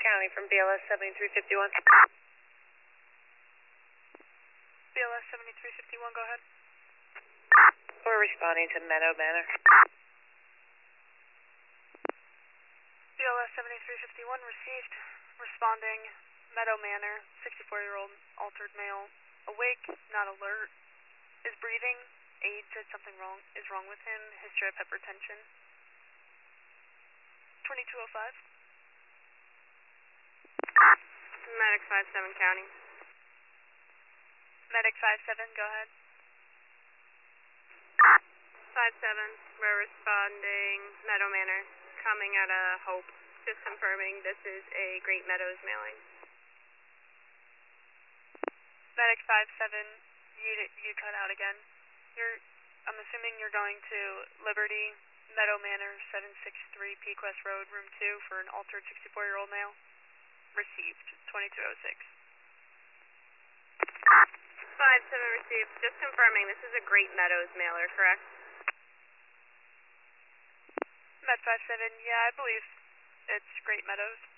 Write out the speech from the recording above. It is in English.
County from BLS 7351. BLS 7351, go ahead. We're responding to Meadow Manor. BLS 7351 received. Responding, Meadow Manor, 64-year-old altered male, awake, not alert, is breathing. Aide said something is wrong with him. History of hypertension. 2205. Medic 57 County. Medic 57, go ahead. 57, we're responding, Meadow Manor, coming out of Hope. Just confirming this is a Great Meadows mailing. Medic 57, you cut out again. I'm assuming you're going to Liberty, Meadow Manor, 763 Pequest Road, room 2 for an altered 64-year-old male. Received, 2206. 57 received, just confirming this is a Great Meadows mailer, correct? Med 57, yeah, I believe it's Great Meadows.